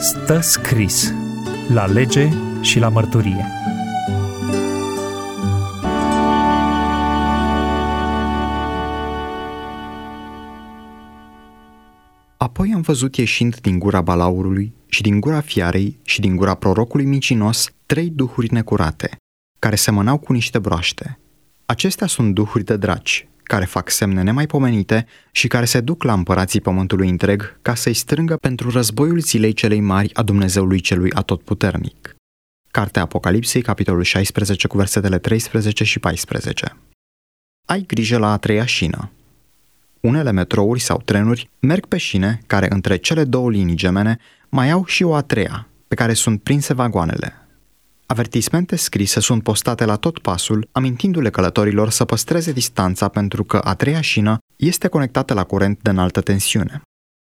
Stă scris la lege și la mărturie. Apoi am văzut ieșind din gura balaurului și din gura fiarei și din gura prorocului micinos 3 duhuri necurate, care semănau cu niște broaște. Acestea sunt duhuri de draci, care fac semne nemaipomenite și care se duc la împărații pământului întreg ca să-i strângă pentru războiul zilei celei mari a Dumnezeului celui atotputernic. Cartea Apocalipsei, capitolul 16, cu versetele 13 și 14. Ai grijă la a 3-a șină. Unele metrouri sau trenuri merg pe șine care între cele 2 linii gemene mai au și o a 3-a, pe care sunt prinse vagoanele. Avertismente scrise sunt postate la tot pasul, amintindu-le călătorilor să păstreze distanța pentru că a 3-a șină este conectată la curent de înaltă tensiune.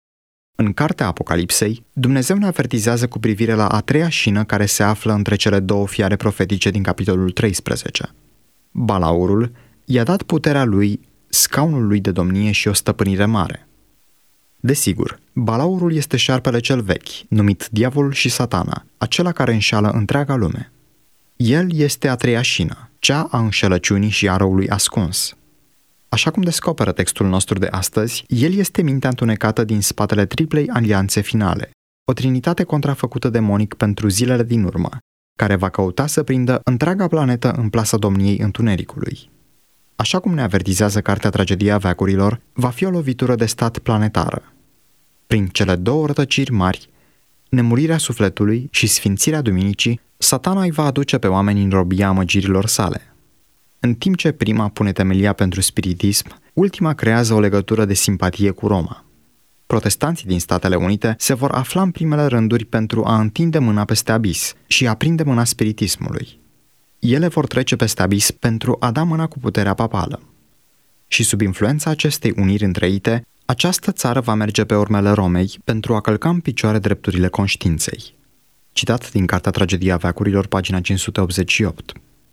În cartea Apocalipsei, Dumnezeu ne avertizează cu privire la a 3-a șină care se află între cele 2 fiare profetice din capitolul 13. Balaurul i-a dat puterea lui, scaunul lui de domnie și o stăpânire mare. Desigur, balaurul este șarpele cel vechi, numit diavolul și satana, acela care înșală întreaga lume. El este a 3-a șină, cea a înșelăciunii și a răului ascuns. Așa cum descoperă textul nostru de astăzi, el este mintea întunecată din spatele triplei alianțe finale, o trinitate contrafăcută demonic pentru zilele din urmă, care va căuta să prindă întreaga planetă în plasa domniei întunericului. Așa cum ne avertizează cartea Tragedia veacurilor, va fi o lovitură de stat planetară. Prin cele 2 rătăciri mari, nemurirea sufletului și sfințirea duminicii, Satana îi va aduce pe oameni în robia amăgirilor sale. În timp ce prima pune temelia pentru spiritism, ultima creează o legătură de simpatie cu Roma. Protestanții din Statele Unite se vor afla în primele rânduri pentru a întinde mâna peste abis și a prinde mâna spiritismului. Ele vor trece peste abis pentru a da mâna cu puterea papală. Și sub influența acestei uniri întreite, această țară va merge pe urmele Romei pentru a călca în picioare drepturile conștiinței. Citat din cartea Tragedia veacurilor, pagina 588.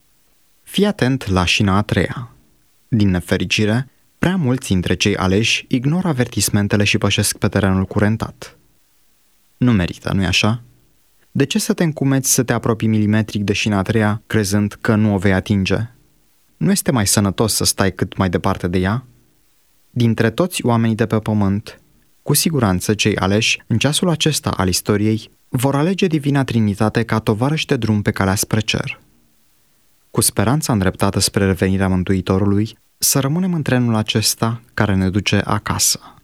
Fii atent la șina a 3-a. Din nefericire, prea mulți dintre cei aleși ignoră avertismentele și pășesc pe terenul curentat. Nu merită, nu-i așa? De ce să te încumeți să te apropii milimetric de șina a 3-a, crezând că nu o vei atinge? Nu este mai sănătos să stai cât mai departe de ea? Dintre toți oamenii de pe pământ, cu siguranță cei aleși, în ceasul acesta al istoriei, vor alege Divina Trinitate ca tovarăș de drum pe calea spre cer. Cu speranța îndreptată spre revenirea Mântuitorului, să rămânem în trenul acesta care ne duce acasă.